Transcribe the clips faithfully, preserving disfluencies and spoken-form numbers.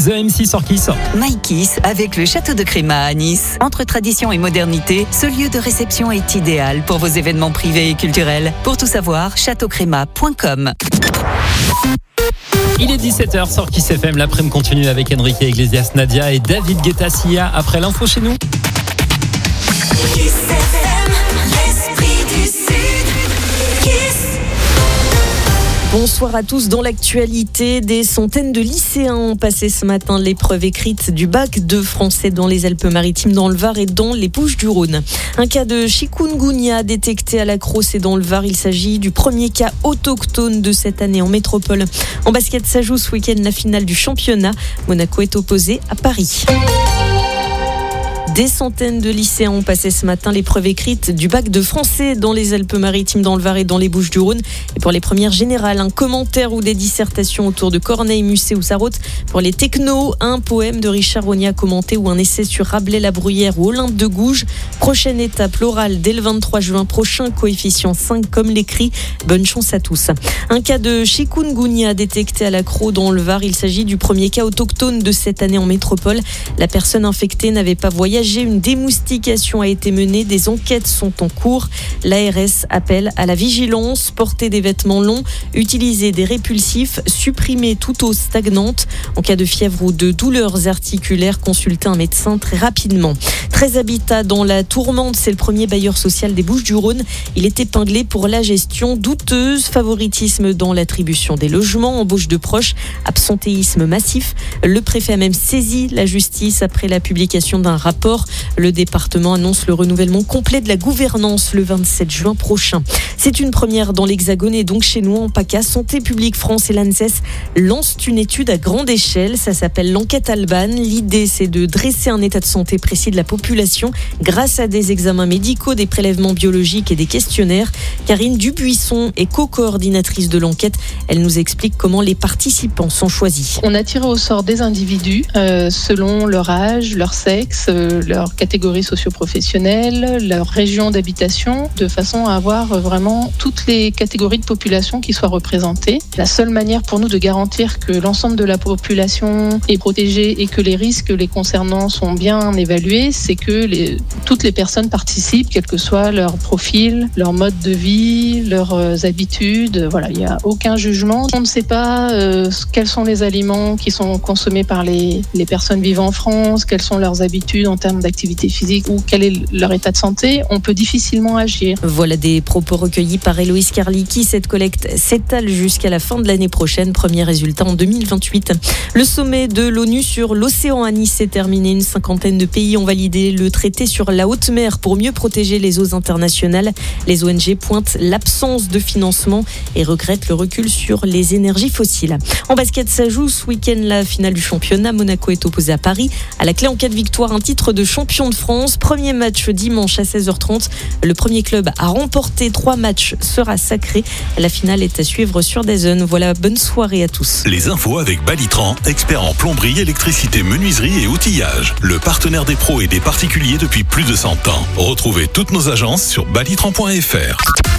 The M C sur Kiss. My Kiss avec le château de Créma à Nice. Entre tradition et modernité, ce lieu de réception est idéal pour vos événements privés et culturels. Pour tout savoir, château créma point com. Il est dix-sept heures sur Kiss F M. L'après-midi continue avec Enrique Iglesias, Nadia et David Guetta Sia après l'info chez nous. Kiss F M, l'esprit du Sud. Kiss. Bonsoir à tous. Dans l'actualité, des centaines de lycéens ont passé ce matin l'épreuve écrite du bac de français dans les Alpes-Maritimes, dans le Var et dans les Bouches-du-Rhône. Un cas de chikungunya détecté à la Crosse et dans le Var. Il s'agit du premier cas autochtone de cette année en métropole. En basket, ça joue ce week-end la finale du championnat. Monaco est opposé à Paris. Des centaines de lycéens ont passé ce matin l'épreuve écrite du bac de français dans les Alpes-Maritimes, dans le Var et dans les Bouches-du-Rhône. Et pour les premières générales, un commentaire ou des dissertations autour de Corneille, Musset ou Sarraute. Pour les technos, un poème de Richard Rogna commenté ou un essai sur Rabelais-la-Bruyère ou Olympe de Gouges. Prochaine étape, l'oral dès le vingt-trois juin prochain, coefficient cinq comme l'écrit. Bonne chance à tous. Un cas de chikungunya détecté à l'Accro dans le Var. Il s'agit du premier cas autochtone de cette année en métropole. La personne infectée n'avait pas voyagé. Une démoustication a été menée, des enquêtes sont en cours. L'A R S appelle à la vigilance, porter des vêtements longs, utiliser des répulsifs, supprimer toute eau stagnante. En cas de fièvre ou de douleurs articulaires, consulter un médecin très rapidement. treize Habitat dans la Tourmente, c'est le premier bailleur social des Bouches-du-Rhône. Il est épinglé pour la gestion douteuse, favoritisme dans l'attribution des logements, embauche de proches, absentéisme massif. Le préfet a même saisi la justice après la publication d'un rapport. Le département annonce le renouvellement complet de la gouvernance le vingt-sept juin prochain. C'est une première dans l'Hexagone et donc chez nous en PACA. Santé publique France et l'ANSES lancent une étude à grande échelle. Ça s'appelle l'enquête Alban. L'idée, c'est de dresser un état de santé précis de la population grâce à des examens médicaux, des prélèvements biologiques et des questionnaires. Karine Dubuisson est co-coordinatrice de l'enquête. Elle nous explique comment les participants sont choisis. On a tiré au sort des individus euh, selon leur âge, leur sexe, euh, leur catégorie socio-professionnelle, leur région d'habitation, de façon à avoir vraiment toutes les catégories de population qui soient représentées. La seule manière pour nous de garantir que l'ensemble de la population est protégée et que les risques les concernant sont bien évalués, c'est que les, toutes les personnes participent, quel que soit leur profil, leur mode de vie, leurs euh, habitudes. Voilà, il n'y a aucun jugement. On ne sait pas euh, quels sont les aliments qui sont consommés par les, les personnes vivant en France, quelles sont leurs habitudes en termes d'activité physique ou quel est leur état de santé. On peut difficilement agir. Voilà des propos recueillis par Héloïse Karlicki. Cette collecte s'étale jusqu'à la fin de l'année prochaine. Premier résultat en deux mille vingt-huit. Le sommet de l'ONU sur l'océan à Nice s'est terminé. Une cinquantaine de pays ont validé le traité sur la haute mer pour mieux protéger les eaux internationales. Les O N G pointent l'absence de financement et regrettent le recul sur les énergies fossiles. En basket, ça joue ce week-end la finale du championnat. Monaco est opposé à Paris. À la clé, en cas de victoire, un titre de champion de France. Premier match dimanche à seize heures trente. Le premier club à remporter trois matchs sera sacré. La finale est à suivre sur DAZN. Voilà, bonne soirée à tous. Les infos avec Balitran, expert en plomberie, électricité, menuiserie et outillage. Le partenaire des pros et des particuliers depuis plus de cent ans. Retrouvez toutes nos agences sur balitran point f r.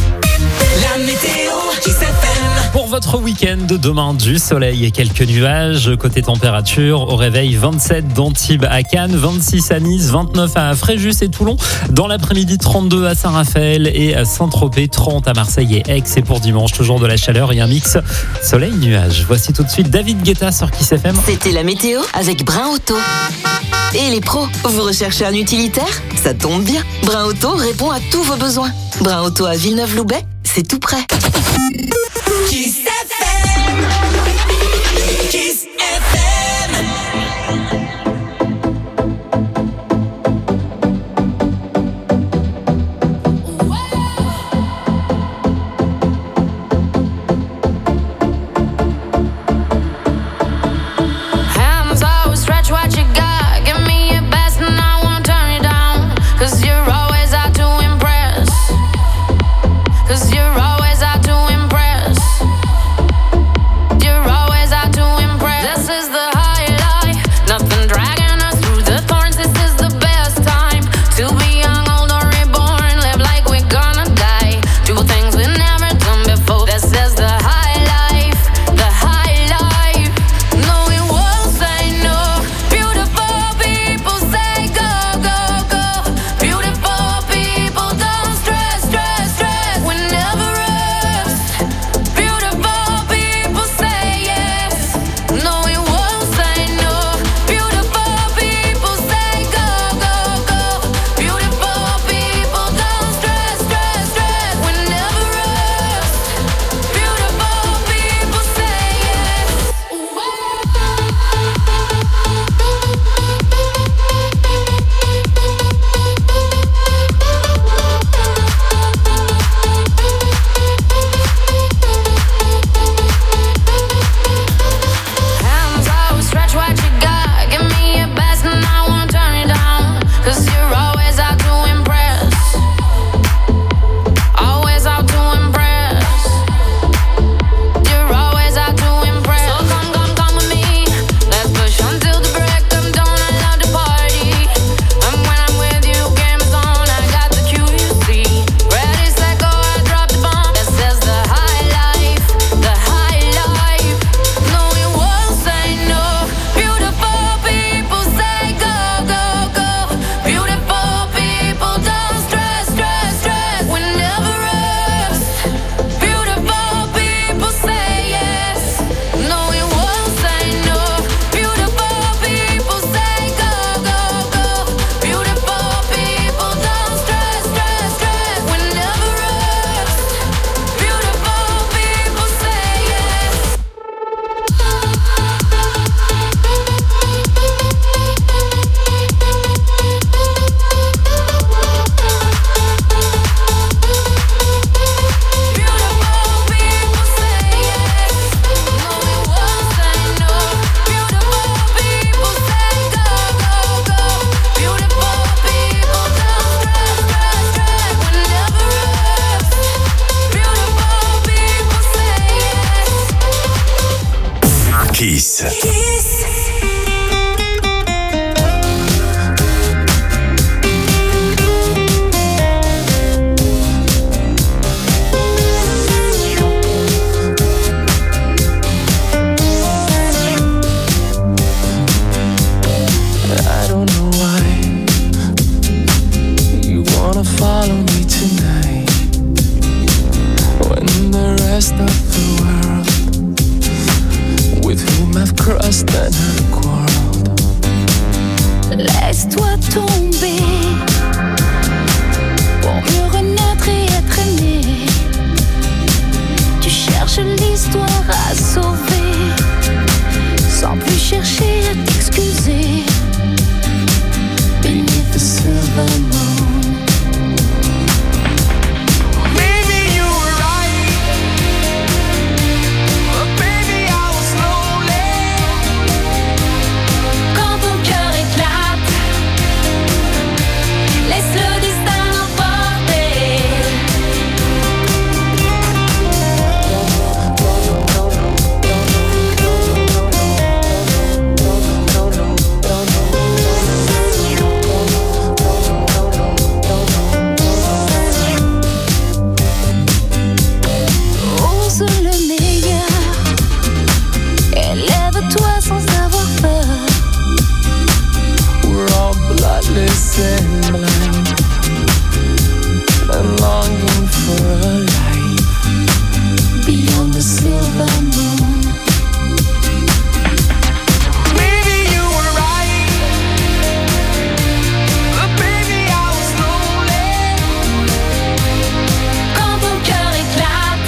La météo qui s'appelle. Pour votre week-end, demain du soleil et quelques nuages. Côté température, au réveil vingt-sept d'Antibes à Cannes, vingt-six à Nice, vingt-neuf à Fréjus et Toulon. Dans l'après-midi, trente-deux à Saint-Raphaël et à Saint-Tropez, trente à Marseille et Aix. Et pour dimanche, toujours de la chaleur et un mix soleil-nuage. Voici tout de suite David Guetta sur Kiss F M. C'était la météo avec Brin Auto. Et les pros, vous recherchez un utilitaire ? Ça tombe bien. Brin Auto répond à tous vos besoins. Brin Auto à Villeneuve-Loubet, c'est tout près. Kiss F M. Kiss F M. Hands always stretch what you got. Give me your best and I won't turn you down. Cause you're always out to impress. Cause you're always out to impress. You're always out to impress. Kiss. Kiss. I don't know why you wanna follow me tonight when the rest of the world with whom I've crossed and have quarreled. Laisse-toi tomber pour mieux renaître et être aimé. Tu cherches l'histoire à sauver sans plus chercher à t'excuser. Beneath the silver moon. Maybe you were right, but baby I was lonely. Quand ton cœur éclate, laisse le destin l'emporter. Ose le meilleur, élève-toi sans avoir peur. We're all bloodless and blind and longing for a life Beyond the silver moon. Maybe you were right, but baby I was lonely. Quand ton cœur éclate,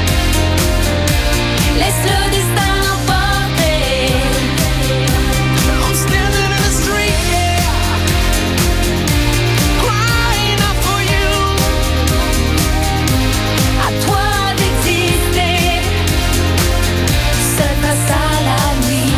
laisse le destin l'emporter. I'm standing in the street, yeah, crying out for you. À toi d'exister, seul face à la nuit.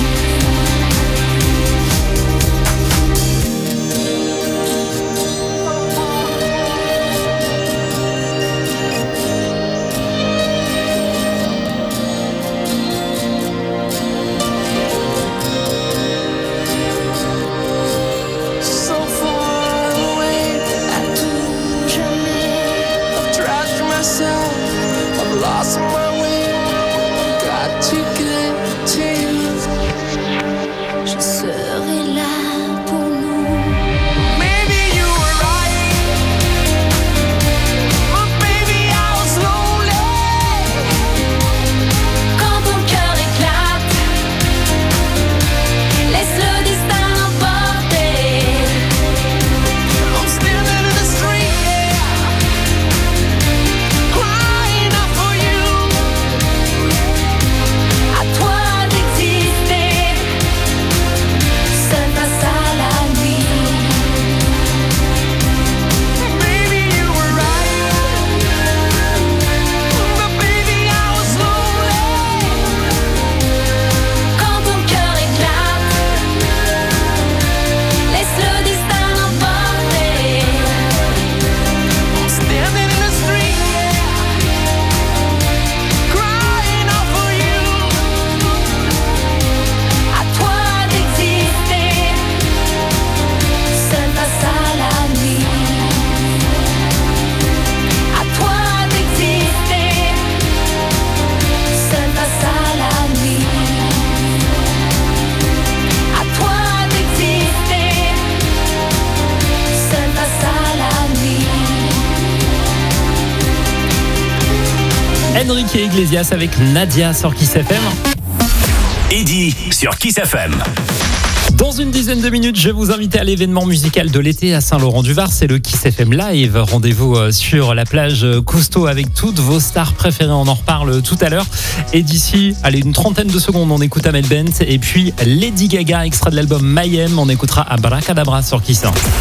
So far away, À tout jamais, I've trashed myself, I've lost my way. Got to get to you. je serai là pour nous. Maybe you were right, but baby I was lonely. Quand ton cœur éclate, laisse le destin l'emporter. I'm standing in the street, yeah, crying out for you. À toi d'exister, seul face à la nuit. Maybe you were right, but baby I was lonely. Quand ton cœur éclate, laisse le destin l'emporter. I'm standing in the street, yeah, crying out for you. À toi d'exister, seul face à la nuit. À toi d'exister, seul face à la nuit. À toi d'exister, seul face à la nuit. Enrique Iglesias avec Nadia sur Kiss F M. Eddie sur Kiss F M. Dans une dizaine de minutes, je vais vous inviter à l'événement musical de l'été à Saint-Laurent-du-Var. C'est le Kiss F M Live. Rendez-vous euh, sur la plage euh, Cousteau avec toutes vos stars préférées. On en reparle tout à l'heure. Et d'ici, allez, une trentaine de secondes, on écoute Amel Bent. Et puis Lady Gaga, extrait de l'album Mayhem. On écoutera Abracadabra sur Kiss.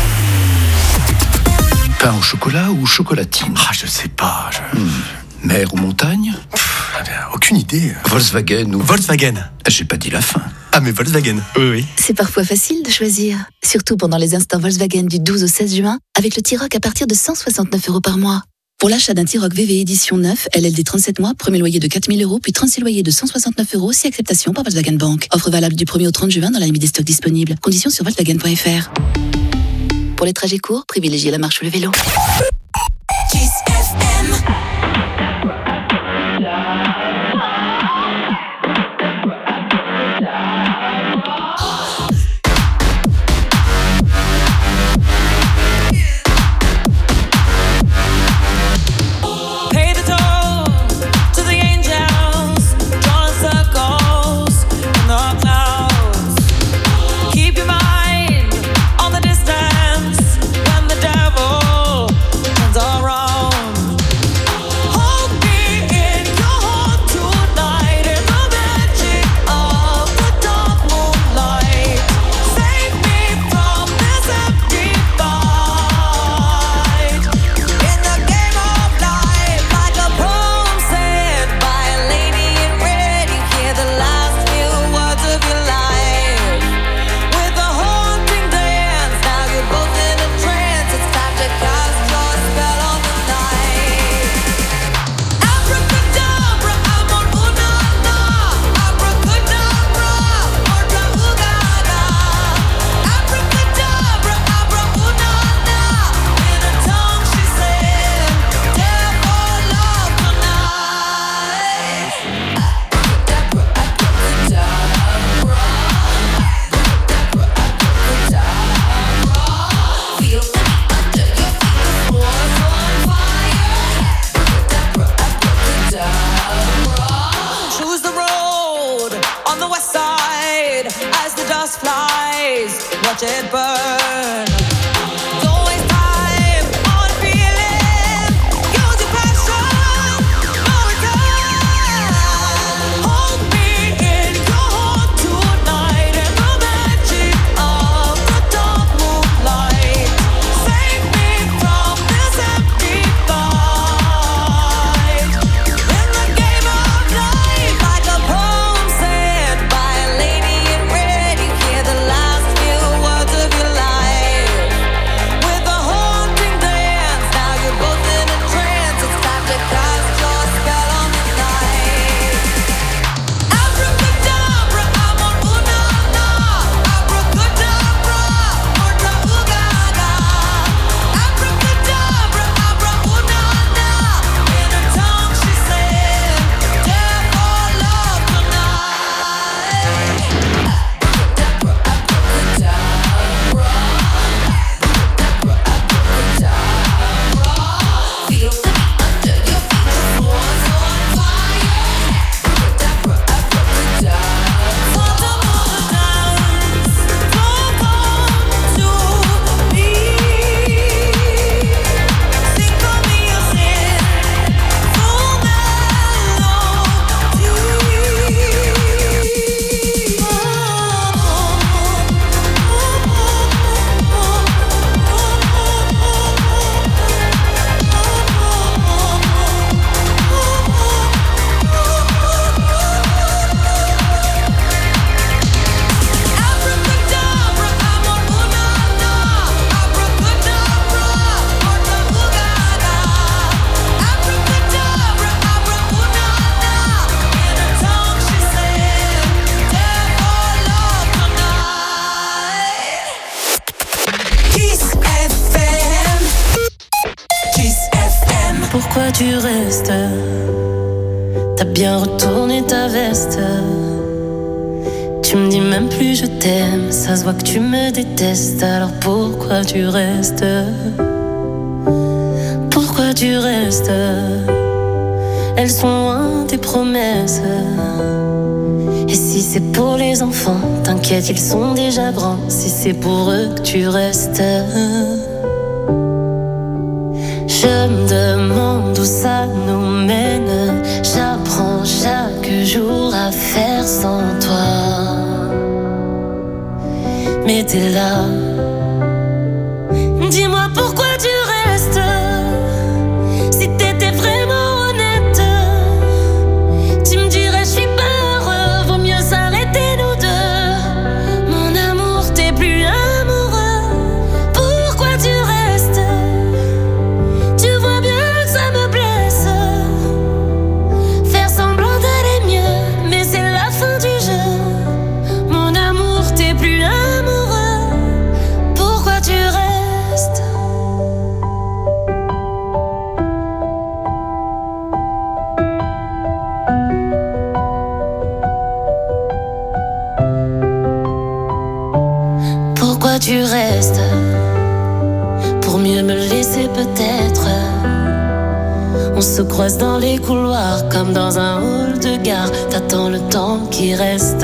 Pain au chocolat ou chocolatine? Ah, je sais pas. Je... Hmm. Mer ou montagne? Pff, aucune idée. Volkswagen ou... Volkswagen. J'ai pas dit la fin. Ah, mais Volkswagen. Oui, oui. C'est parfois facile de choisir. Surtout pendant les instants Volkswagen du douze au seize juin, avec le T-Roc à partir de cent soixante-neuf euros par mois. Pour l'achat d'un T-Roc V V édition neuf, L L D trente-sept mois, premier loyer de quatre mille euros, puis trente-six loyers de cent soixante-neuf euros, si acceptation par Volkswagen Bank. Offre valable du premier au trente juin dans la limite des stocks disponibles. Conditions sur volkswagen point f r. Pour les trajets courts, privilégiez la marche ou le vélo. Kiss F M. Watch it burn. Pourquoi tu restes? T'as bien retourné ta veste. Tu me dis même plus je t'aime. Ça se voit que tu me détestes. Alors pourquoi tu restes? Pourquoi tu restes? Elles sont loin tes promesses. Et si c'est pour les enfants, t'inquiète, ils sont déjà grands. Si c'est pour eux que tu restes, je me demande où ça nous mène. J'apprends chaque jour à faire sans toi. Mais t'es là. Dis-moi pourquoi tu restes. Si t'étais vraiment honnête, tu me dirais je suis pas heureux. Vaut mieux s'arrêter nous deux. Mon amour, t'es plus amoureux. Pourquoi tu restes? Tu vois bien que ça tu restes pour mieux me laisser peut-être. On se croise dans les couloirs comme dans un hall de gare. T'attends le temps qui reste.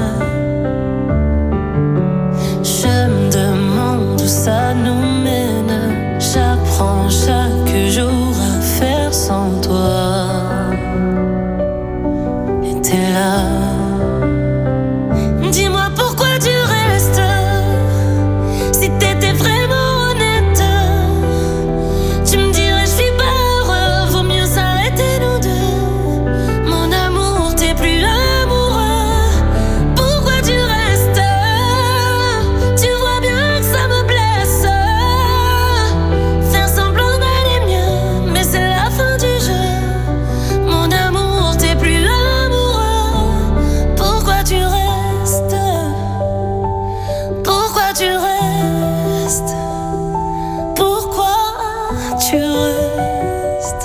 Je me demande où ça nous mène. J'apprends chaque jour à faire sans toi. Et t'es là. Dis-moi pourquoi tu restes. Si t'étais vraiment honnête, tu me dirais je suis pas heureux. Vaut mieux s'arrêter nous deux. Mon amour, t'es plus amoureux. Pourquoi tu restes? Tu vois bien que ça me blesse. Faire semblant d'aller mieux, mais c'est la fin du jeu. Mon amour, t'es plus amoureux. Pourquoi tu restes? Pourquoi tu restes? Pourquoi tu restes?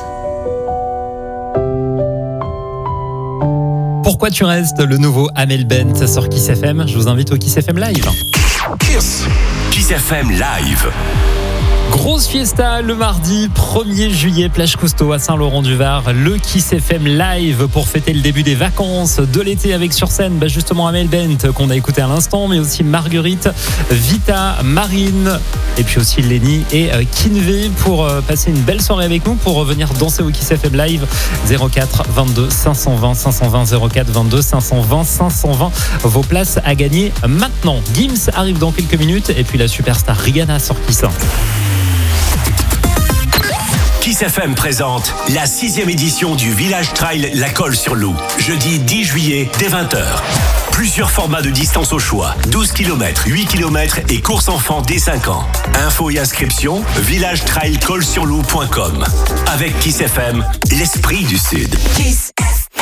Pourquoi tu restes, le nouveau Amel Bent sur Kiss F M. Je vous invite au Kiss F M Live. Kiss. Kiss F M Live. Grosse fiesta le mardi premier juillet, plage Cousteau à Saint-Laurent-du-Var. Le Kiss F M Live pour fêter le début des vacances de l'été avec sur scène bah justement Amel Bent qu'on a écouté à l'instant, mais aussi Marguerite, Vita, Marine et puis aussi Lenny et Kinvey pour passer une belle soirée avec nous, pour revenir danser au Kiss F M Live. Zéro quatre vingt-deux cinq cent vingt cinq cent vingt, zéro quatre vingt-deux cinq cent vingt cinq cent vingt. Vos places à gagner maintenant. Gims arrive dans quelques minutes et puis la superstar Rihanna sur Kiss. Kiss F M présente la sixième édition du Village Trail La Colle-sur-Loup. Jeudi dix juillet dès vingt heures. Plusieurs formats de distance au choix. douze kilomètres, huit kilomètres et course enfant dès cinq ans. Infos et inscriptions, village trail colle sur loup point com. Avec Kiss F M, l'esprit du Sud. Kiss F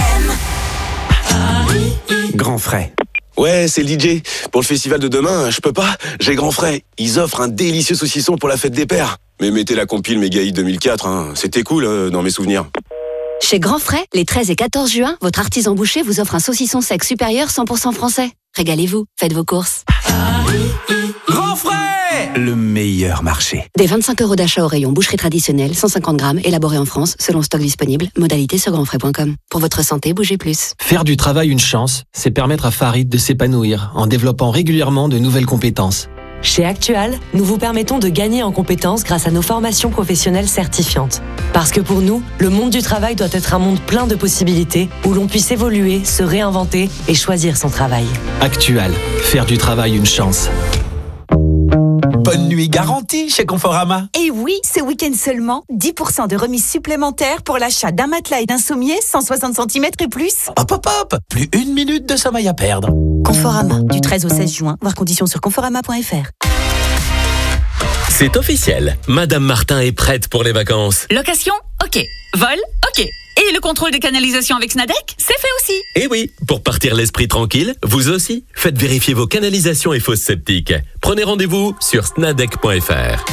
M. Grand frais. Ouais, c'est le D J. Pour le festival de demain, je peux pas. J'ai grand frais. Ils offrent un délicieux saucisson pour la fête des pères. Mais mettez la compile Mégaïd deux mille quatre, hein. C'était cool euh, dans mes souvenirs. Chez Grand Frais, les treize et quatorze juin, votre artisan boucher vous offre un saucisson sec supérieur cent pour cent français. Régalez-vous, faites vos courses. Grand Frais, le meilleur marché. Des vingt-cinq euros d'achat au rayon boucherie traditionnelle, cent cinquante grammes, élaboré en France, selon stock disponible. Modalité sur grandfrais point com. Pour votre santé, bougez plus. Faire du travail une chance, c'est permettre à Farid de s'épanouir en développant régulièrement de nouvelles compétences. Chez Actual, nous vous permettons de gagner en compétences grâce à nos formations professionnelles certifiantes. Parce que pour nous, le monde du travail doit être un monde plein de possibilités où l'on puisse évoluer, se réinventer et choisir son travail. Actual, faire du travail une chance. Bonne nuit garantie chez Conforama. Et oui, ce week-end seulement, dix pour cent de remise supplémentaire pour l'achat d'un matelas et d'un sommier cent soixante centimètres et plus. Hop hop hop, plus une minute de sommeil à perdre. Conforama, du treize au seize juin, voir conditions sur conforama point f r. C'est officiel, Madame Martin est prête pour les vacances. Location, ok. Vol, ok. Et le contrôle des canalisations avec Snadec, c'est fait aussi. Et oui, pour partir l'esprit tranquille, vous aussi, faites vérifier vos canalisations et fosses septiques. Prenez rendez-vous sur snadec point f r.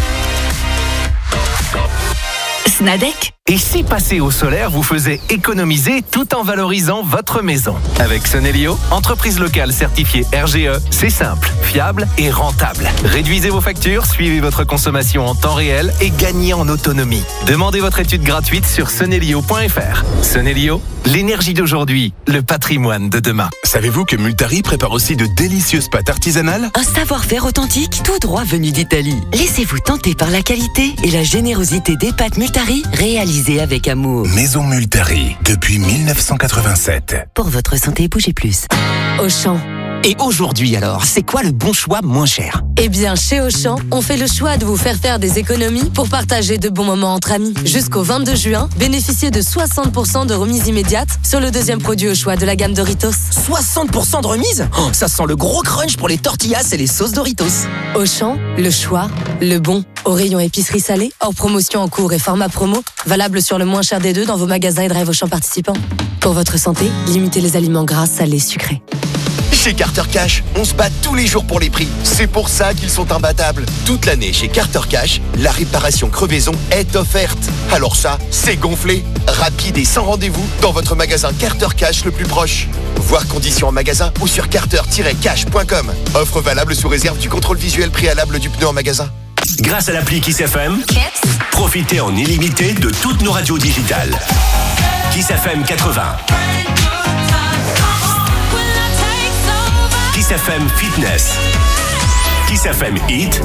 Snadec. Et si passer au solaire vous faisait économiser tout en valorisant votre maison? Avec Sonelio, entreprise locale certifiée R G E, c'est simple, fiable et rentable. Réduisez vos factures, suivez votre consommation en temps réel et gagnez en autonomie. Demandez votre étude gratuite sur sonelio point f r. Sonelio, l'énergie d'aujourd'hui, le patrimoine de demain. Savez-vous que Multari prépare aussi de délicieuses pâtes artisanales? Un savoir-faire authentique, tout droit venu d'Italie. Laissez-vous tenter par la qualité et la générosité des pâtes Multari, réalisées avec amour. Maison Multari, depuis mille neuf cent quatre-vingt-sept. Pour votre santé, bougez plus. Auchan. Et aujourd'hui alors, c'est quoi le bon choix moins cher? Eh bien, chez Auchan, on fait le choix de vous faire faire des économies pour partager de bons moments entre amis. Jusqu'au vingt-deux juin, bénéficiez de soixante pour cent de remise immédiate sur le deuxième produit au choix de la gamme Doritos. soixante pour cent de remise? Oh, ça sent le gros crunch pour les tortillas et les sauces Doritos. Auchan, le choix, le bon. Au rayon épicerie salée, hors promotion en cours et format promo, valable sur le moins cher des deux dans vos magasins et drive Auchan participants. Pour votre santé, limitez les aliments gras, salés, sucrés. Chez Carter Cash, on se bat tous les jours pour les prix. C'est pour ça qu'ils sont imbattables. Toute l'année chez Carter Cash, la réparation crevaison est offerte. Alors ça, c'est gonflé. Rapide et sans rendez-vous dans votre magasin Carter Cash le plus proche. Voir conditions en magasin ou sur carter tiret cash point com. Offre valable sous réserve du contrôle visuel préalable du pneu en magasin. Grâce à l'appli Kiss F M, profitez en illimité de toutes nos radios digitales. Kiss F M quatre-vingts. Kiss F M Fitness. Kiss F M Hit.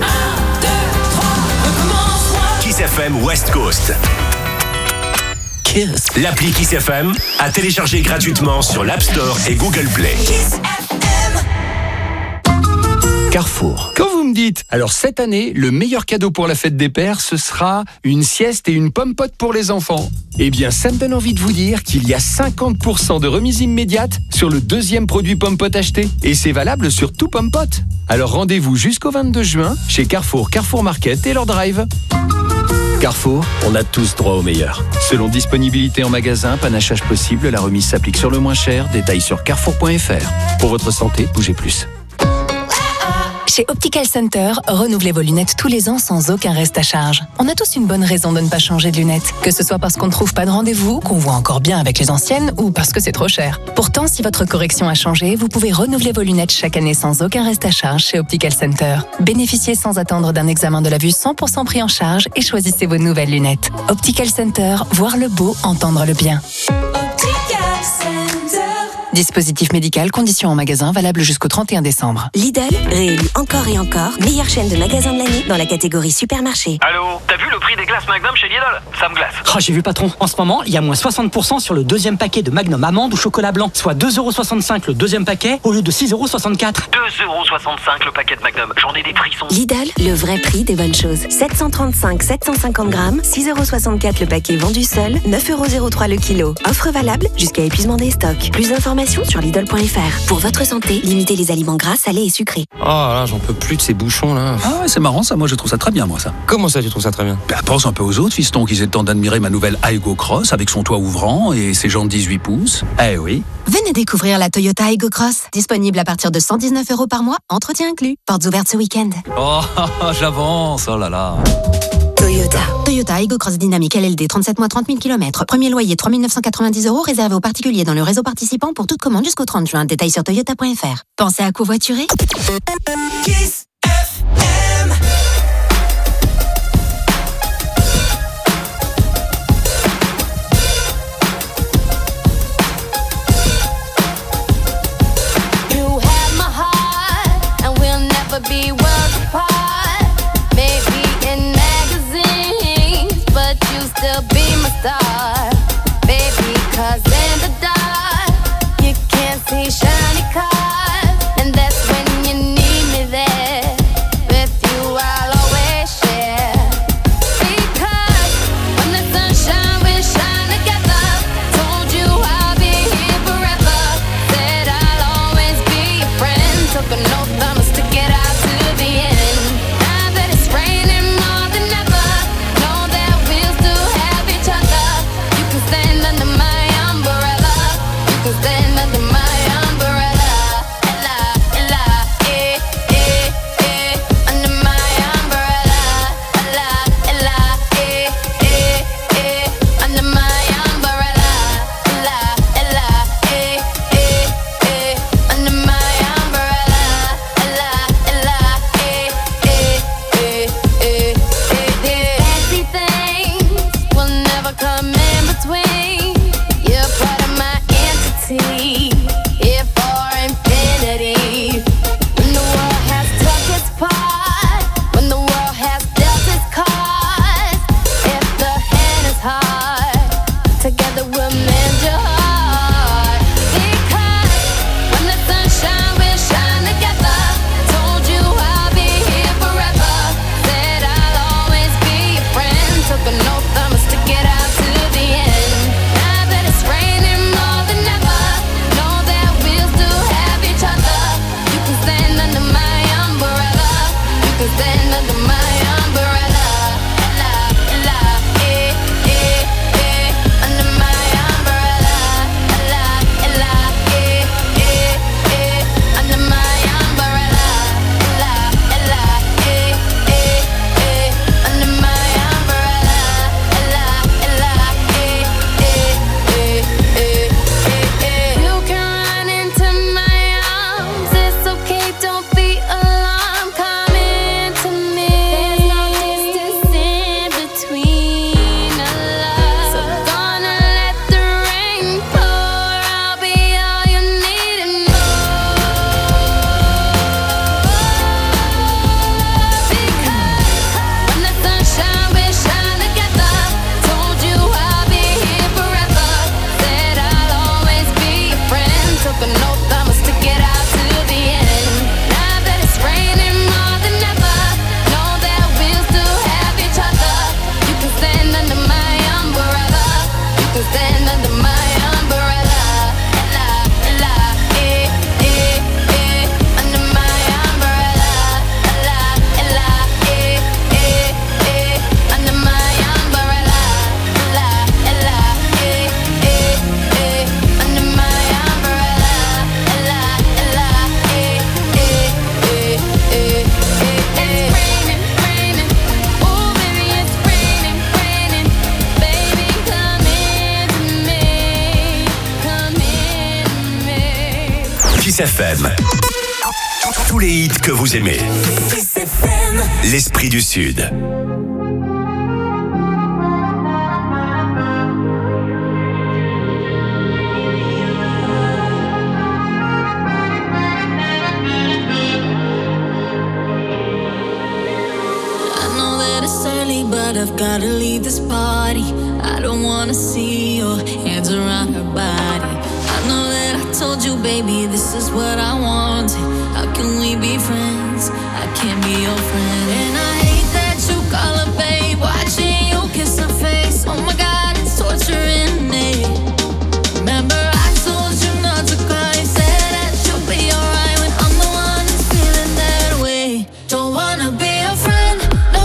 Kiss F M West Coast. Kiss. L'appli Kiss F M à télécharger gratuitement sur l'App Store et Google Play. Carrefour. Quand vous me dites, alors cette année, le meilleur cadeau pour la fête des pères, ce sera une sieste et une pomme pote pour les enfants. Eh bien, ça me donne envie de vous dire qu'il y a cinquante pour cent de remise immédiate sur le deuxième produit pomme pote acheté. Et c'est valable sur tout pomme pote. Alors rendez-vous jusqu'au vingt-deux juin chez Carrefour, Carrefour Market et leur drive. Carrefour, on a tous droit au meilleur. Selon disponibilité en magasin, panachage possible, la remise s'applique sur le moins cher. Détails sur carrefour point f r. Pour votre santé, bougez plus. Chez Optical Center, renouvelez vos lunettes tous les ans sans aucun reste à charge. On a tous une bonne raison de ne pas changer de lunettes. Que ce soit parce qu'on ne trouve pas de rendez-vous, qu'on voit encore bien avec les anciennes ou parce que c'est trop cher. Pourtant, si votre correction a changé, vous pouvez renouveler vos lunettes chaque année sans aucun reste à charge chez Optical Center. Bénéficiez sans attendre d'un examen de la vue cent pour cent pris en charge et choisissez vos nouvelles lunettes. Optical Center, voir le beau, entendre le bien. Optical Center. Dispositif médical, conditions en magasin, valable jusqu'au trente et un décembre. Lidl, réélu encore et encore, meilleure chaîne de magasins de l'année dans la catégorie supermarché. Allô, t'as vu le prix des glaces Magnum chez Lidl? Ça me glace. Oh, j'ai vu patron, en ce moment, il y a moins soixante pour cent sur le deuxième paquet de Magnum amande ou chocolat blanc, soit deux euros soixante-cinq le deuxième paquet au lieu de six euros soixante-quatre. deux euros soixante-cinq le paquet de Magnum, j'en ai des frissons. Lidl, le vrai prix des bonnes choses. sept cent trente-cinq sept cent cinquante grammes, six euros soixante-quatre le paquet vendu seul, neuf euros zéro trois le kilo. Offre valable jusqu'à épuisement des stocks. Plus d'informations sur Lidl point f r. Pour votre santé, limitez les aliments gras, salés et sucrés. Oh là, j'en peux plus de ces bouchons là. Ah ouais, c'est marrant ça, moi je trouve ça très bien moi ça. Comment ça tu trouves ça très bien? Bah, pense un peu aux autres fistons qu'ils aient le temps d'admirer ma nouvelle Aygo Cross avec son toit ouvrant et ses jantes dix-huit pouces. Eh oui. Venez découvrir la Toyota Aygo Cross. Disponible à partir de cent dix-neuf euros par mois, entretien inclus. Portes ouvertes ce week-end. Oh, j'avance, oh là là. Toyota. Toyota Aygo Cross Dynamique L L D, trente-sept mois, trente mille kilomètres. Premier loyer, trois mille neuf cent quatre-vingt-dix euros, réservé aux particuliers dans le réseau participant pour toute commande jusqu'au trente juin. Détails sur toyota point f r. Pensez à covoiturer? Kiss F M. You have my heart, and we'll never be worlds apart. Maybe in magazines, but you still be my star, baby. 'Cause in the dark, you can't see shiny cars, and that's when you need me there. Kiss F M. Tous les hits que vous aimez. Kiss F M. L'esprit du Sud. But I've gotta leave this party. I don't wanna see your hands around her body. I know that I told you, baby, this is what I wanted. How can we be friends? I can't be your friend. And I hate that you call her babe. Watching you kiss her face. Oh my God, it's torturing me. Remember I told you not to cry. You said that you'll be alright when I'm the one who's feeling that way. Don't wanna be a friend.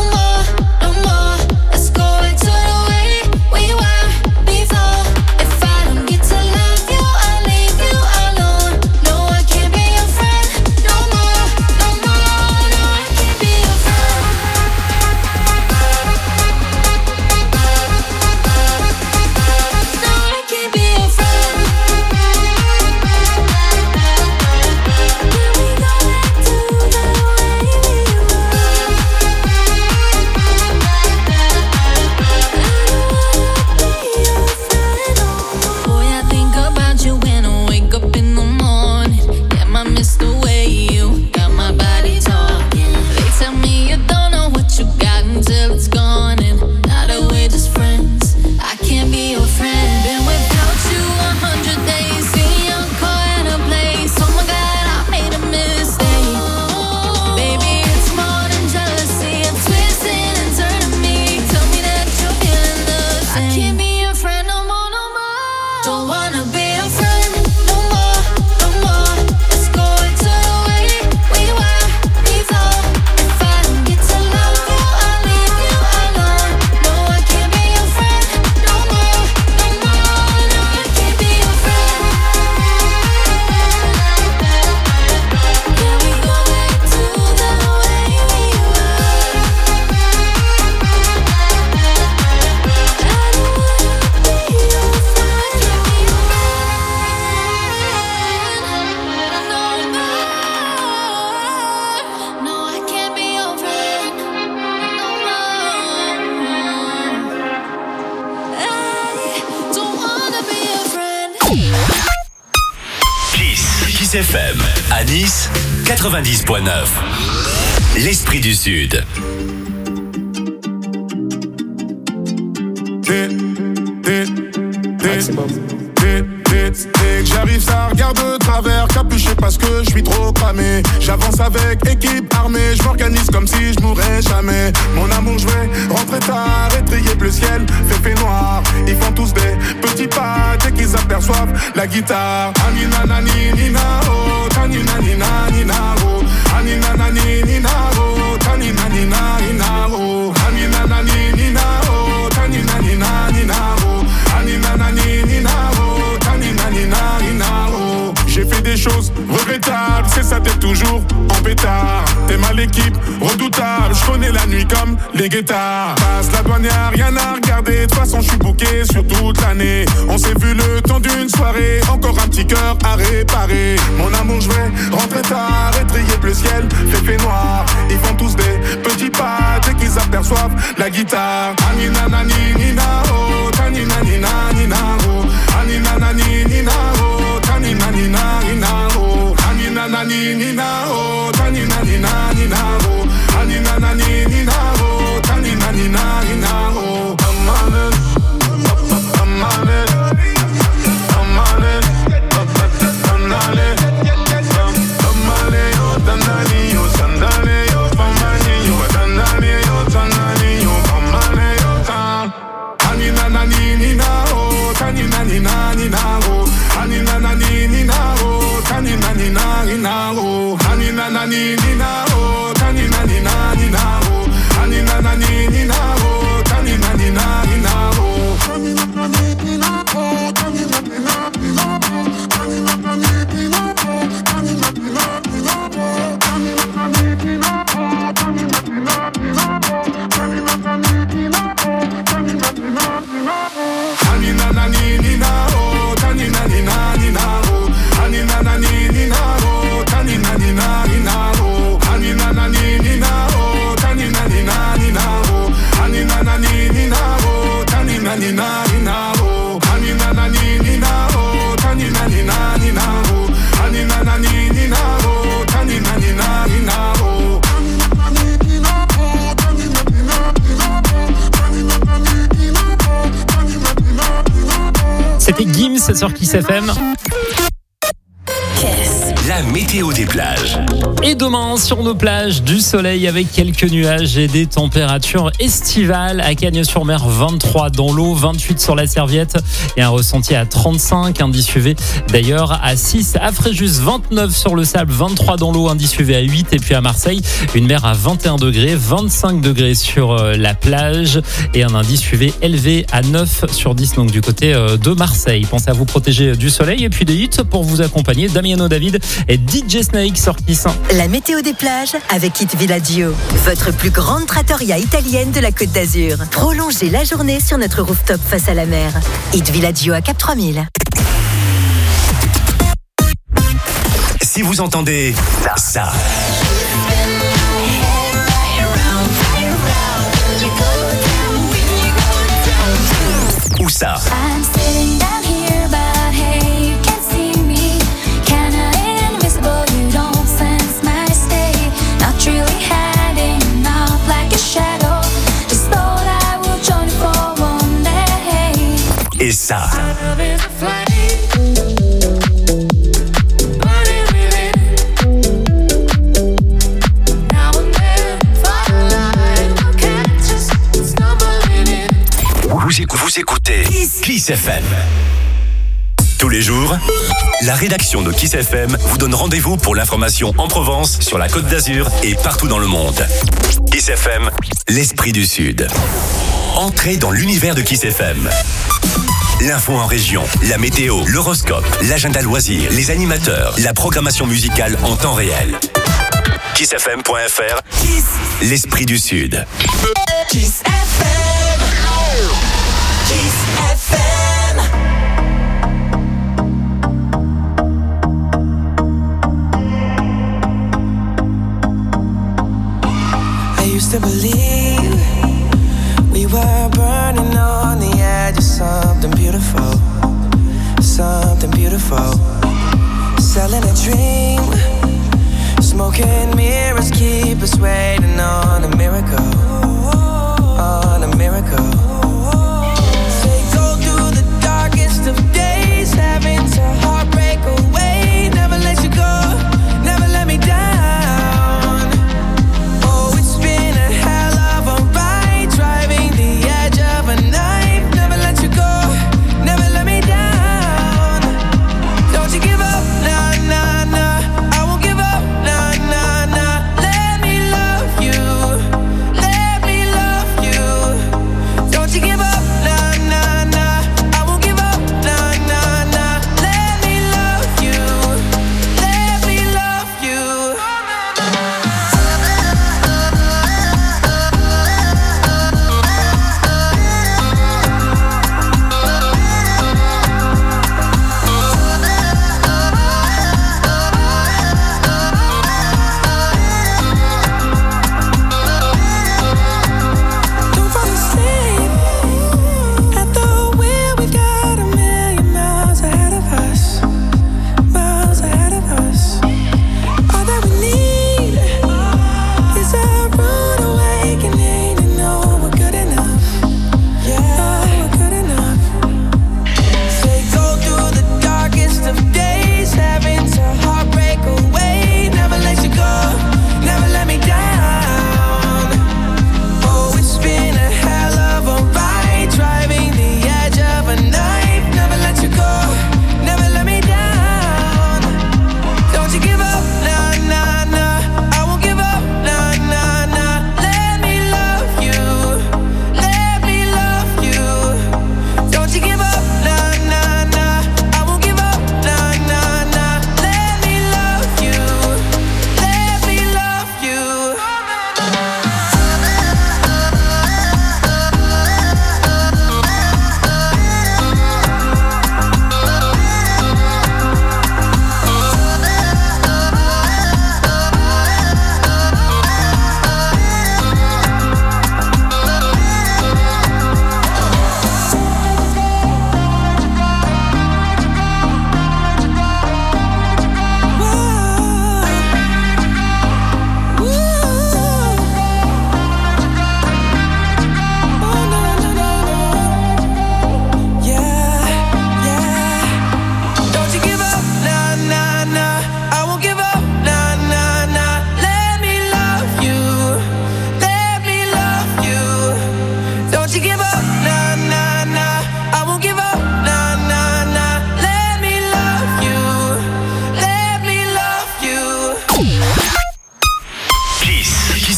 Kiss F M, à Nice, quatre-vingt-dix point neuf. L'esprit du Sud. Dès que j'arrive, ça regarde de travers, capuché parce que je suis trop cramé. J'avance avec équipe armée, je m'organise comme si je mourrais jamais. Mon amour, je vais rentrer tard, étrier bleu ciel, fait fait noir. Ils font tous des petits pas dès qu'ils aperçoivent la guitare. Anina nani nina oh, tanina nina nina oh, anina nani nina oh, tanina nina nina oh, anina nani nina oh, tanina nina nina oh, anina nani nina oh, tanina nina nina oh. J'ai fait des choses regrettables, c'est ça t'es toujours en pétard. T'es mal l'équipe, redoutable, je connais la nuit comme les guettards. Passe la douane, y'a rien à regarder, de toute façon je suis booké sur toute l'année. On s'est vu le temps d'une soirée, encore un petit cœur à réparer. Mon amour, je vais rentrer tard, étrier bleu ciel, fait fait noir. Ils font tous des petits pas dès qu'ils aperçoivent la guitare. Anina nani nina oh, tanina nina nina oh, anina nani nina oh, tanina nina nina oh, anina nani nina oh, tanina nina nina oh, anina nani nina oh, tanina nina nina oh. Amane, amane, amane, amane, amane, yo tanani yo sandane yo famani yo tanani yo tanani yo famane yo tan. Anina nani nina oh, tanina nina nina oh, anina nani nina oh, tanina nina nina oh. c'est sur Kiss F M. La météo des plages. Et demain, sur nos plages, du soleil avec quelques nuages et des températures estivales. À Cagnes-sur-Mer, vingt-trois dans l'eau, vingt-huit sur la Serviette et un ressenti à trente-cinq, indice U V d'ailleurs à six. À Fréjus, vingt-neuf sur le sable, vingt-trois dans l'eau, indice U V à huit. Et puis à Marseille, une mer à vingt et un degrés, vingt-cinq degrés sur la plage et un indice U V élevé à neuf sur dix, donc du côté de Marseille. Pensez à vous protéger du soleil et puis des hits pour vous accompagner. Damiano David et D J Snake sur Kiss. La météo des plages avec It Villaggio, votre plus grande trattoria italienne de la Côte d'Azur. Prolongez la journée sur notre rooftop face à la mer. It Villaggio à Cap trois mille. Si vous entendez ça, ou ça, et ça. Vous, écoutez, vous écoutez Kiss F M. Tous les jours, la rédaction de Kiss F M vous donne rendez-vous pour l'information en Provence, sur la Côte d'Azur et partout dans le monde. Kiss F M, l'esprit du Sud. Entrez dans l'univers de Kiss F M. L'info en région, la météo, l'horoscope, l'agenda loisirs, les animateurs, la programmation musicale en temps réel. kiss f m point f r, l'esprit du Sud. Kiss F M. Kiss F M. I used to believe we were burning on the edge of something beautiful, something beautiful. Selling a dream, smoking mirrors keep us waiting on a miracle, on a miracle. Say go through the darkest of days, having to heartbreak away. Never let you go, never let me down. Oh, it's been a hell of a ride, driving the edge of a knife. Never let you go, never let me down. Don't you give up, nah, nah, nah. I won't give up, nah, nah, nah. Let me love you, let me love you. Don't you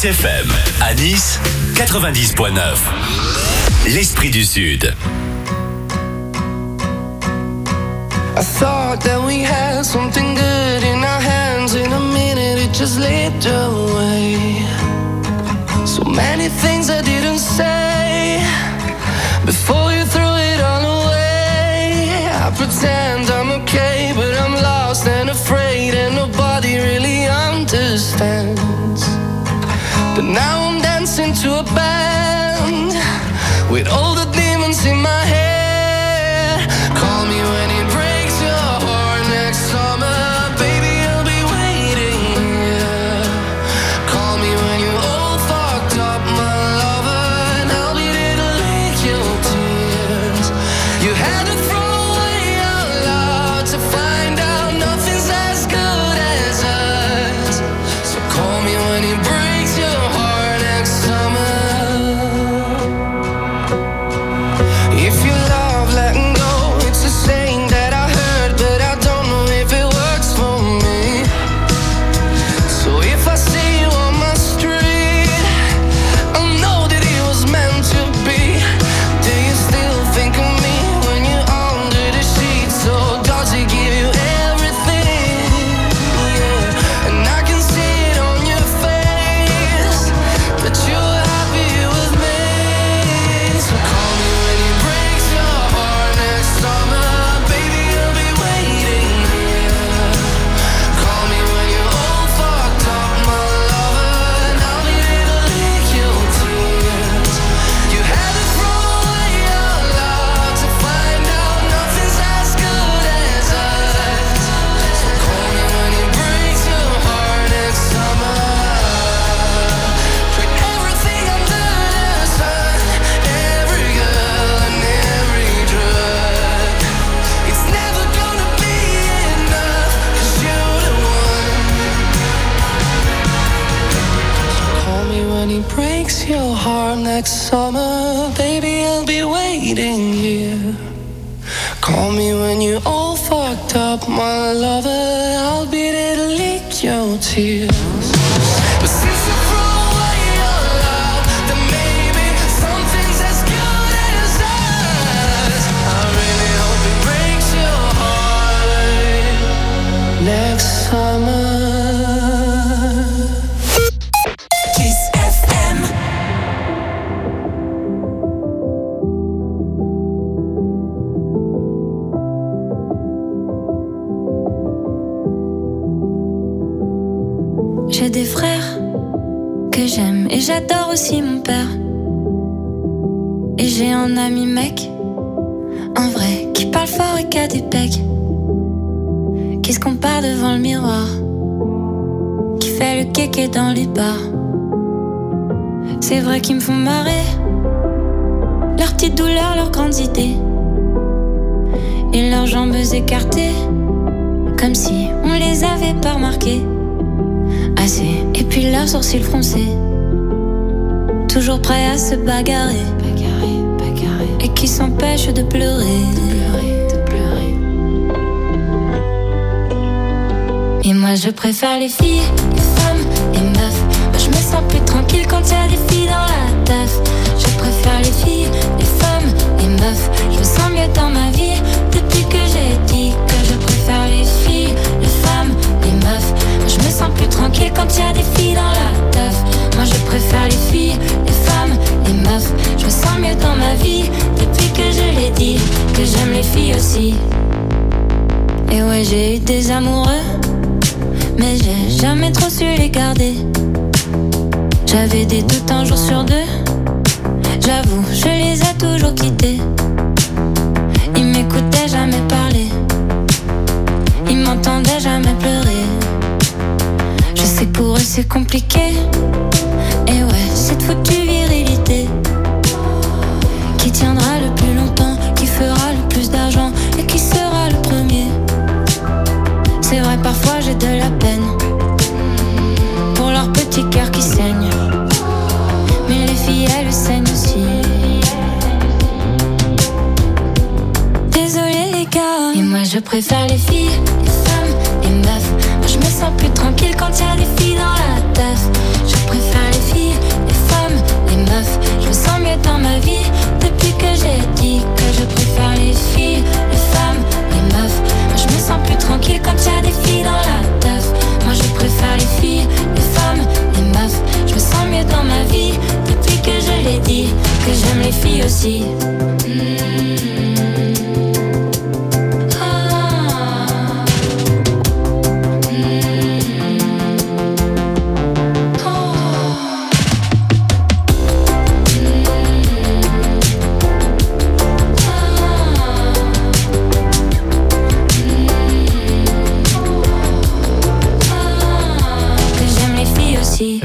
Kiss F M, à Nice, quatre-vingt-dix virgule neuf. L'Esprit du Sud. I thought that we had something good in our hands. In a minute it just slipped away. So many things I didn't say before you threw it all away. I pretend I'm okay, but I'm lost and afraid, and nobody really understands. But now I'm dancing to a band with all the demons in my head. Call me when it breaks your heart next summer, baby, I'll be waiting here. Call me when you're all fucked up, my lover, and I'll be there to lick your tears. You had to throw away our love to find out nothing's as good as us. So call me when it breaks your heart next summer. If you love letting go, it's a saying that I heard, but I don't know if it works for me. So if I see you on my street, I'll know that it was meant to be. Do you still think of me when you're under the sheets? Or does it give you everything? Yeah, and I can see it on your face that you're happy with me. So call me when it breaks your heart next summer, baby, I'll be waiting here. Call me when you're all fucked up, my lover, and I'll be there to lick your tears. You had to throw away your love to find out nothing's as good as us. So call me when it breaks your heart next summer. Put everything under the sun, every girl and every drug. It's never gonna be enough, 'cause you're the one. So call me when it breaks your heart next summer, baby, I'll be waiting here. Call me when you're all fucked up, my lover, I'll be there to lick your tears. But since you threw away your love, then maybe something's as good as us. I really hope it breaks your heart next summer. Kiss F M. J'ai des frères que j'aime et j'adore aussi mon père. Et j'ai un ami mec, un vrai, qui parle fort et qui a des pecs, qui se compare devant le miroir, qui fait le kéké dans les bars. C'est vrai qu'ils me font marrer, leurs petites douleurs, leurs grandes idées, et leurs jambes écartées, comme si on les avait pas remarquées assez. Et puis leurs sourcils froncés, toujours prêts à se bagarrer, bagarrer, bagarrer, et qui s'empêchent de pleurer, de pleurer, de pleurer. Et moi je préfère les filles, les femmes, les meufs. Moi je me sens plus tranquille quand y a des filles dans la teuf. Je préfère les filles, les femmes, les meufs. Je me sens mieux dans ma vie depuis que j'ai dit que je préfère les filles, les femmes, les meufs. Moi je me sens plus tranquille quand y a des filles dans la teuf. Moi je préfère les filles, les femmes, les meufs. Je me sens mieux dans ma vie depuis que je l'ai dit que j'aime les filles aussi. Et ouais, j'ai eu des amoureux, mais j'ai jamais trop su les garder. J'avais des doutes un jour sur deux, j'avoue, je les ai toujours quittés. Ils m'écoutaient jamais parler, ils m'entendaient jamais pleurer. Je sais que pour eux c'est compliqué, et ouais, cette foutue virilité qui tiendra le plus longtemps, qui fera le plus d'argent et qui sera le premier. C'est vrai, parfois j'ai de la peine pour leur petit cœur qui saigne, mais les filles elles saignent aussi. Désolé les gars, et moi je préfère les filles, les femmes, les meufs. Moi je me sens plus tranquille quand y a des filles dans la teuf. Je préfère les filles,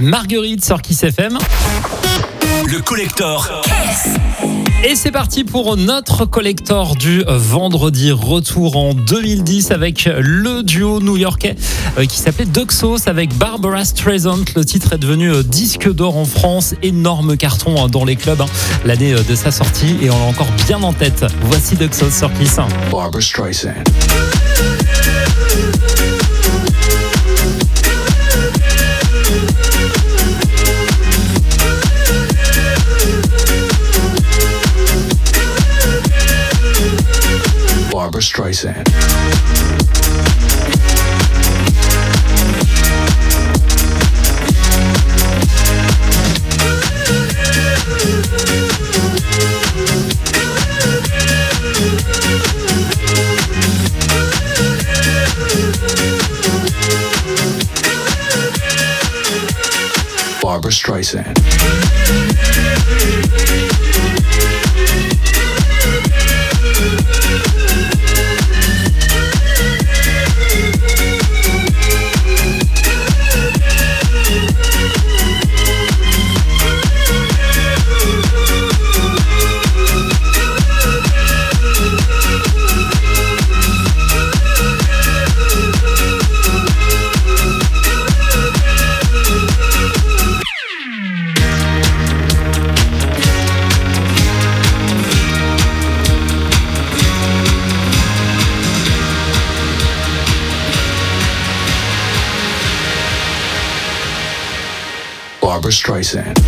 Marguerite sur Kiss F M. Le collector. Et c'est parti pour notre collector du vendredi. Retour en deux mille dix avec le duo new-yorkais qui s'appelait Duxos avec Barbara Streisand. Le titre est devenu disque d'or en France. Énorme carton dans les clubs l'année de sa sortie et on l'a encore bien en tête. Voici Duxos sur Kiss. Barbara Streisand. Barbara Streisand. Barbara Streisand. Barbara Streisand.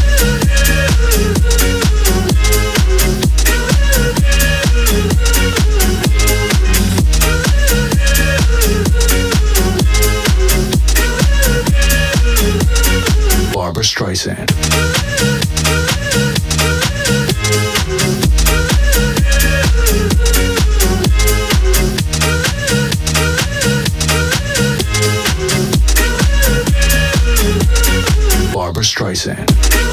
Barbara Streisand. Barbara Streisand.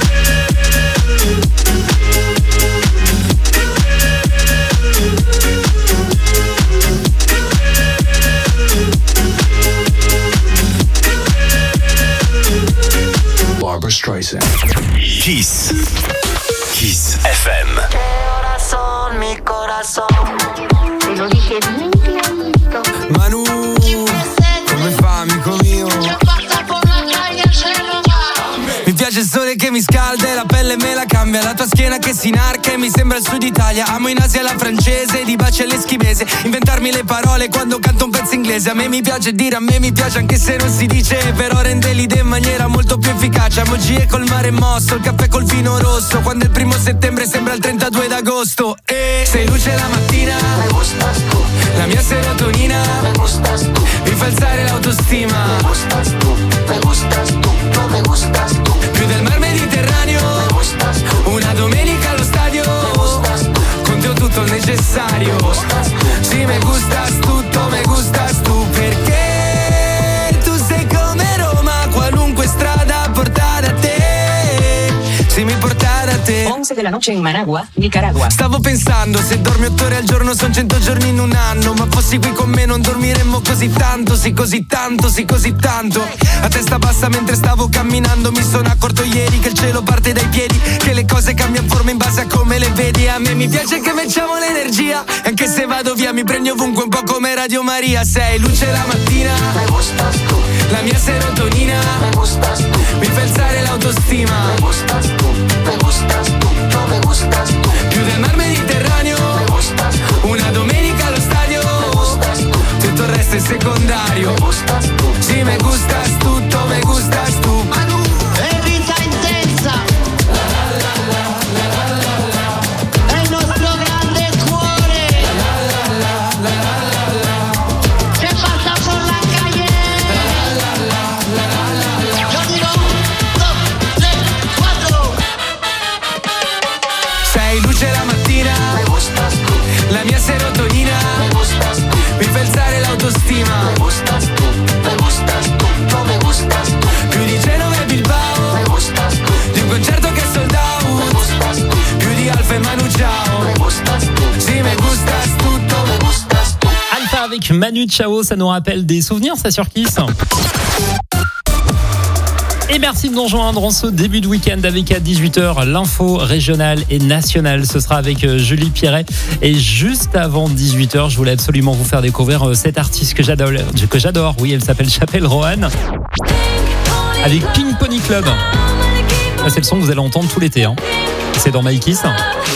Barbara Streisand. Kiss. Kiss F M. Corazón, mi corazón. Te lo dije bien clarito. Manu, come fa, amico mio? Mi piace il sole che mi scalda e la pelle me la cambia. La tua schiena che si inarca e mi sembra il sud Italia. Amo in Asia la francese, di baci all'eschimese. Inventarmi le parole quando canto un pezzo inglese. A me mi piace dire, a me mi piace anche se non si dice. Però rende l'idea in maniera molto più efficace. Amo G col mare mosso, il caffè col vino rosso. Quando è il primo settembre sembra il trentadue d'agosto. E sei luce la mattina, me gustas tu. La mia serotonina, me gustas tu. Mi fa alzare l'autostima, me gustas tu. Me gustas tu, no me gustas tu. Più del mar Mediterraneo, me gustas tu. Una domenica allo stadio, me gustas tu. Con te ho tutto il necessario, me gustas tu. Sì, me gustas tutto, me gustas tu. Perché tu sei come Roma, qualunque strada porta da te. Se mi porta da te. once della noche in Managua, Nicaragua. Stavo pensando, se dormi otto ore al giorno son cento giorni in un anno. Ma fossi qui con me non dormiremmo così tanto. Sì, così tanto, sì, così tanto. A testa bassa mentre stavo camminando. Mi sono accorto ieri che il cielo parte dai piedi. Che le cose cambiano forma in base a come le vedi. A me mi piace che facciamo l'energia. Anche se vado via mi prendi ovunque, un po' come Radio Maria. Sei luce la mattina, me gustas tu. La mia serotonina, me gustas tu. Mi fa alzare l'autostima, me gustas tu. Me gustas tu, no me gustas tu. Più del mar Mediterraneo, me gustas tu. Una domenica allo stadio, me gustas tu. Tutto il resto è secondario, me gustas tu. Sì, me gustas tutto, me gustas tu. Manu, è vita intensa. È il nostro grande cuore. Che passa por la calle. Yo digo dos, tres, cuatro. Sei luce la mattina, me gustas tu. La mia serotonina, me gustas tu. Mi fa alzare l'autostima, me gustas tu. Me gustas tu, no me gustas tu. Più di Genova e Bilbao, me gustas tu. Di un concerto che è sold out, me gustas tu. Più di Alfa e Manu Chao, me gustas tu. Sì, me gustas tutto, me gustas tu. Alpha avec Manu Chao, ça nous rappelle des souvenirs, ça sur Kiss. Et merci de nous rejoindre en ce début de week-end avec à dix-huit heures l'info régionale et nationale. Ce sera avec Julie Pierret. Et juste avant dix-huit heures, je voulais absolument vous faire découvrir cette artiste que j'adore. Que j'adore. Oui, elle s'appelle Chapelle Roanne. Avec Pink Pony Club. Ça, c'est le son que vous allez entendre tout l'été. Hein. C'est dans My Kiss.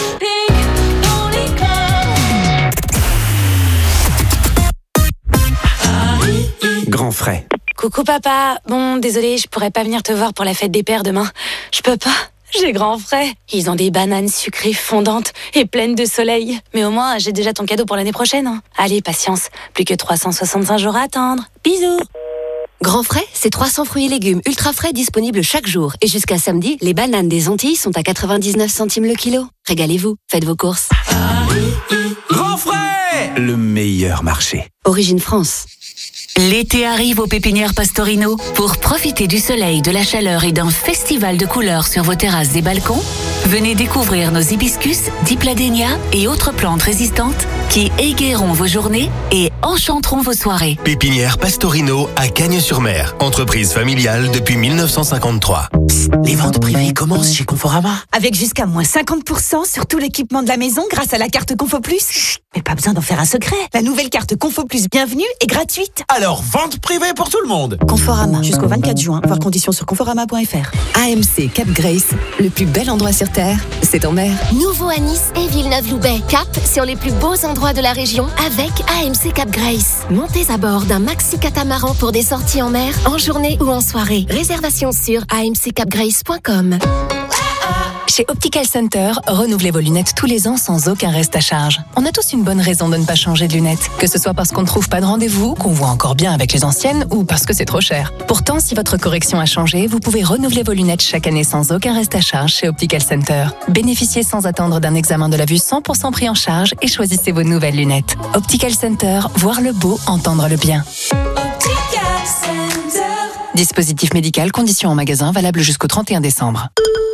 Grand frais. Coucou papa, bon désolé, je pourrais pas venir te voir pour la fête des pères demain. Je peux pas, j'ai grand frais. Ils ont des bananes sucrées fondantes et pleines de soleil. Mais au moins, j'ai déjà ton cadeau pour l'année prochaine. Hein. Allez, patience, plus que trois cent soixante-cinq jours à attendre. Bisous. Grand frais, c'est trois cents fruits et légumes ultra frais disponibles chaque jour. Et jusqu'à samedi, les bananes des Antilles sont à quatre-vingt-dix-neuf centimes le kilo. Régalez-vous, faites vos courses. Grand frais, le meilleur marché. Origine France. L'été arrive aux pépinières Pastorino. Pour profiter du soleil, de la chaleur et d'un festival de couleurs sur vos terrasses et balcons, venez découvrir nos hibiscus, dipladénias et autres plantes résistantes qui égayeront vos journées et enchanteront vos soirées. Pépinière Pastorino à Cagnes-sur-Mer. Entreprise familiale depuis mille neuf cent cinquante-trois. Les ventes privées commencent chez Conforama. Avec jusqu'à moins cinquante pour cent sur tout l'équipement de la maison grâce à la carte Confo Plus. Chut, mais pas besoin d'en faire un secret. La nouvelle carte Confo Plus Bienvenue est gratuite. Alors, vente privée pour tout le monde. Conforama, jusqu'au vingt-quatre juin. Voir conditions sur conforama point f r. A M C Cap Grace, le plus bel endroit sur Terre, c'est en mer. Nouveau à Nice et Villeneuve-Loubet. Cap sur les plus beaux endroits de la région avec A M C Cap Grace. Montez à bord d'un maxi catamaran pour des sorties en mer, en journée ou en soirée. Réservation sur a m c cap grace point com. Chez Optical Center, renouvelez vos lunettes tous les ans sans aucun reste à charge. On a tous une bonne raison de ne pas changer de lunettes. Que ce soit parce qu'on ne trouve pas de rendez-vous, qu'on voit encore bien avec les anciennes ou parce que c'est trop cher. Pourtant, si votre correction a changé, vous pouvez renouveler vos lunettes chaque année sans aucun reste à charge chez Optical Center. Bénéficiez sans attendre d'un examen de la vue cent pour cent pris en charge et choisissez vos nouvelles lunettes. Optical Center, voir le beau, entendre le bien. Optical Center. Dispositif médical, conditions en magasin, valable jusqu'au trente et un décembre.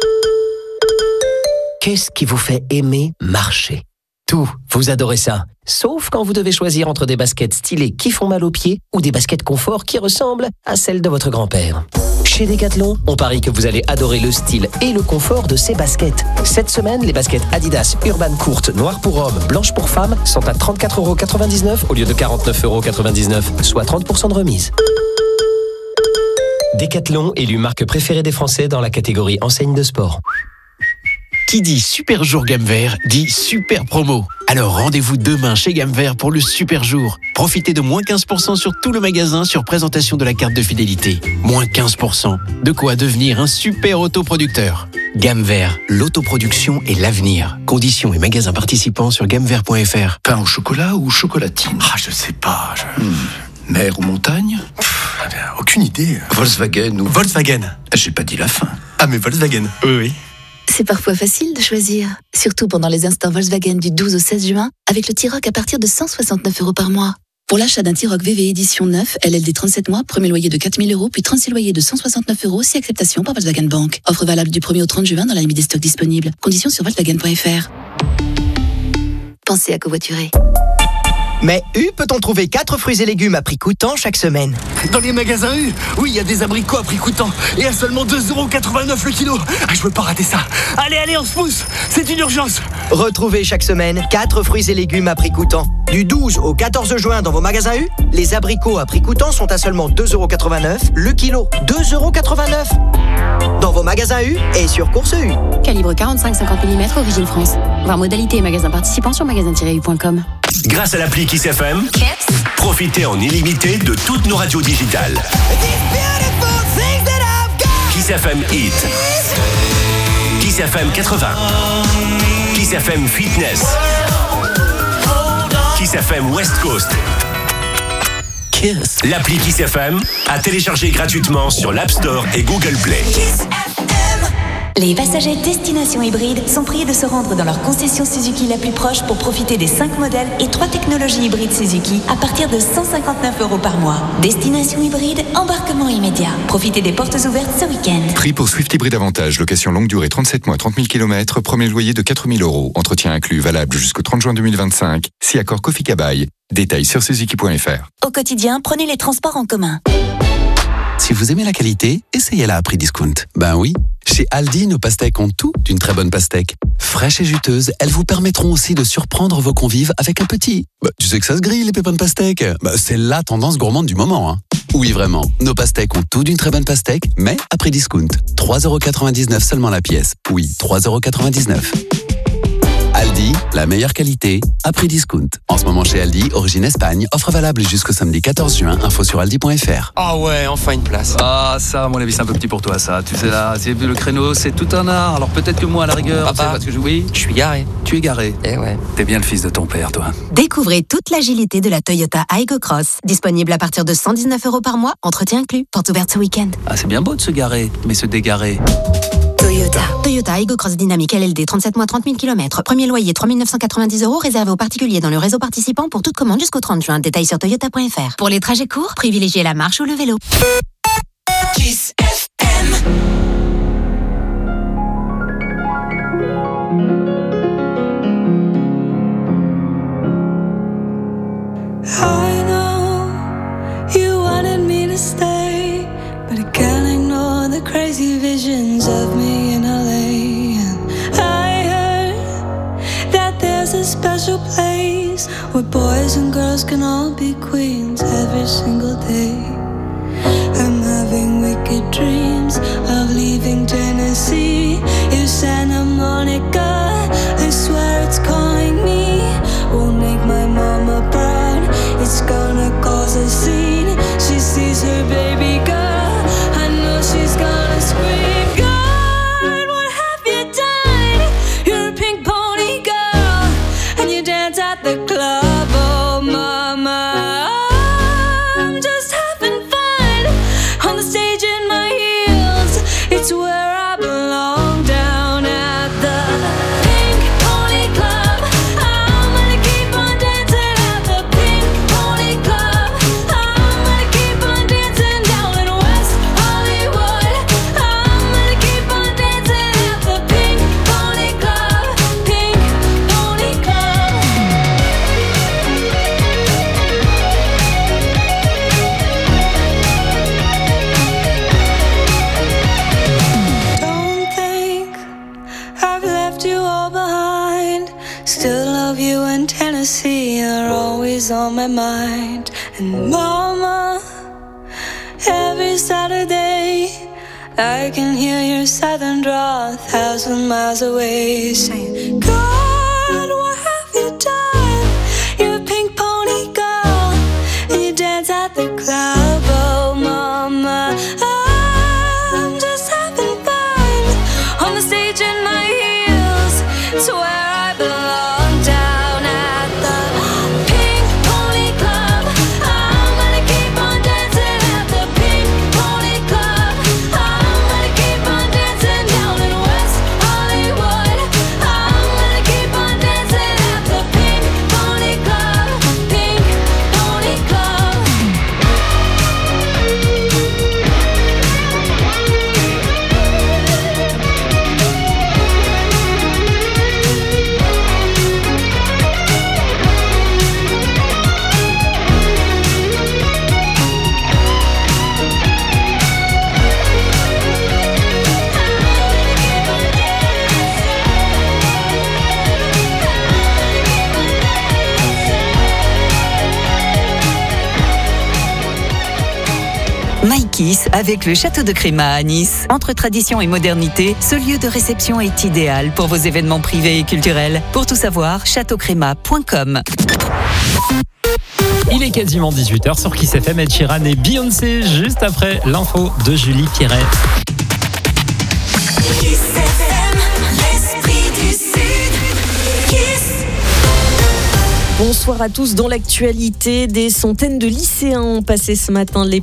Qu'est-ce qui vous fait aimer marcher? Tout, vous adorez ça. Sauf quand vous devez choisir entre des baskets stylées qui font mal aux pieds ou des baskets confort qui ressemblent à celles de votre grand-père. Chez Decathlon, on parie que vous allez adorer le style et le confort de ces baskets. Cette semaine, les baskets Adidas Urban courtes, noires pour hommes, blanches pour femmes sont à trente-quatre euros quatre-vingt-dix-neuf au lieu de quarante-neuf euros quatre-vingt-dix-neuf, soit trente pour cent de remise. Decathlon, élu marque préférée des Français dans la catégorie enseigne de sport. Qui dit super jour gamme vert dit super promo. Alors rendez-vous demain chez Gamme Vert pour le super jour. Profitez de moins quinze pour cent sur tout le magasin sur présentation de la carte de fidélité. Moins quinze pour cent. De quoi devenir un super autoproducteur. Gamme Vert, l'autoproduction et l'avenir. Conditions et magasins participants sur gamme vert point f r. Pain au chocolat ou chocolatine? Ah, je sais pas. Je... Hmm. Mer ou montagne? Pff, aucune idée. Volkswagen ou... Volkswagen. J'ai pas dit la fin. Ah, mais Volkswagen. Oui, oui. C'est parfois facile de choisir, surtout pendant les instants Volkswagen du douze au seize juin, avec le T-Roc à partir de cent soixante-neuf euros par mois. Pour l'achat d'un T-Roc V V édition neuf, L L D trente-sept mois, premier loyer de quatre mille euros, puis trente-six loyers de cent soixante-neuf euros, si acceptation par Volkswagen Bank. Offre valable du premier au trente juin dans la limite des stocks disponibles. Conditions sur volkswagen point f r. Pensez à covoiturer. Mais U peut-on trouver quatre fruits et légumes à prix coûtant chaque semaine? Dans les magasins U, oui, il y a des abricots à prix coûtant et à seulement deux euros quatre-vingt-neuf le kilo. Ah, je veux pas rater ça. Allez, allez, on se pousse. C'est une urgence. Retrouvez chaque semaine quatre fruits et légumes à prix coûtant. Du douze au quatorze juin dans vos magasins U, les abricots à prix coûtant sont à seulement deux euros quatre-vingt-neuf le kilo. deux euros quatre-vingt-neuf dans vos magasins U et sur Course U. Calibre quarante-cinq cinquante millimètres, origine France. Voir modalité et magasin participant sur magasin tiret u point com. Grâce à l'appli Kiss F M, profitez en illimité de toutes nos radios digitales. Kiss F M Hit, Kiss F M quatre-vingts, Kiss F M Fitness, Kiss F M West Coast. Kiss. L'appli Kiss F M à télécharger gratuitement sur l'App Store et Google Play. Les passagers destination hybride sont priés de se rendre dans leur concession Suzuki la plus proche pour profiter des cinq modèles et trois technologies hybrides Suzuki à partir de cent cinquante-neuf euros par mois. Destination hybride, embarquement immédiat. Profitez des portes ouvertes ce week-end. Prix pour Swift Hybrid Avantage, location longue durée trente-sept mois, trente mille kilomètres, premier loyer de quatre mille euros. Entretien inclus, valable jusqu'au trente juin deux mille vingt-cinq. Si accord Kofi Kabaï. Détails sur suzuki point f r. Au quotidien, prenez les transports en commun. Si vous aimez la qualité, essayez-la à prix discount. Ben oui, chez Aldi, nos pastèques ont tout d'une très bonne pastèque. Fraîches et juteuses, elles vous permettront aussi de surprendre vos convives avec un petit. Bah, tu sais que ça se grille, les pépins de pastèque. Bah, c'est la tendance gourmande du moment. Hein. Oui, vraiment, nos pastèques ont tout d'une très bonne pastèque, mais à prix discount. trois euros quatre-vingt-dix-neuf seulement la pièce. Oui, trois euros quatre-vingt-dix-neuf. Aldi, la meilleure qualité, à prix discount. En ce moment chez Aldi, origine Espagne, offre valable jusqu'au samedi quatorze juin, info sur aldi point fr. Ah ouais, enfin une place. Ah, ça, à mon avis, c'est un peu petit pour toi, ça. Tu sais, là, c'est- le créneau, c'est tout un art. Alors peut-être que moi, à la rigueur, Papa, tu sais, parce que je... Oui, je suis garé. Tu es garé. Eh ouais. T'es bien le fils de ton père, toi. Découvrez toute l'agilité de la Toyota Aygo Cross. Disponible à partir de cent dix-neuf euros par mois, entretien inclus. Porte ouverte ce week-end. Ah, c'est bien beau de se garer, mais se dégarer. Toyota. Toyota Aygo Cross Dynamique L L D, trente-sept mois, trente mille kilomètres. Premier loyer, trois mille neuf cent quatre-vingt-dix euros, réservé aux particuliers dans le réseau participant pour toute commande jusqu'au trente juin. Détails sur toyota point fr. Pour les trajets courts, privilégiez la marche ou le vélo. Kiss F M. I know you wanted me to stay, but I can't ignore the crazy visions of me in L A. And I heard that there's a special place where boys and girls can all be queens every single day. I'm having wicked dreams of leaving Tennessee. If Santa Monica, I swear it's calling me, won't make my mama proud. It's gonna cause a scene. She sees her baby girl, I know she's gonna scream. God, what have you done? You're a pink pony girl, and you dance at the club. Oh mama, I'm just having fun on the stage in my heels. It's where I belong, down at the Pink Pony Club. I'm gonna keep on dancing at the Pink Pony Club. I'm gonna keep on dancing down in West Hollywood. I'm gonna keep on dancing at the Pink Pony Club. Pink Pony Club. Don't think I've left you all behind. Still love you in Tennessee, you're always on my mind. And mama, every Saturday I can hear your southern drawl a thousand miles away, saying, God, what have you done? You're a pink pony girl, and you dance at the club. Oh mama, I'm just having fun on the stage in my heels. It's where I belong, down at the Pink Pony Club. I'm gonna keep on dancing at the Pink Pony Club. I'm gonna keep on dancing down in West Hollywood. I'm gonna keep on dancing at the Pink Pony Club. Pink Pony Club. MyKiss avec le château de Créma à Nice. Entre tradition et modernité, ce lieu de réception est idéal pour vos événements privés et culturels. Pour tout savoir, château créma point com. Il est quasiment dix-huit heures sur Kiss F M. Ed Sheeran et Beyoncé juste après l'info de Julie Pierret. Kiss F M, l'esprit du Sud. Kiss. Bonsoir à tous. Dans l'actualité, des centaines de lycéens ont passé ce matin les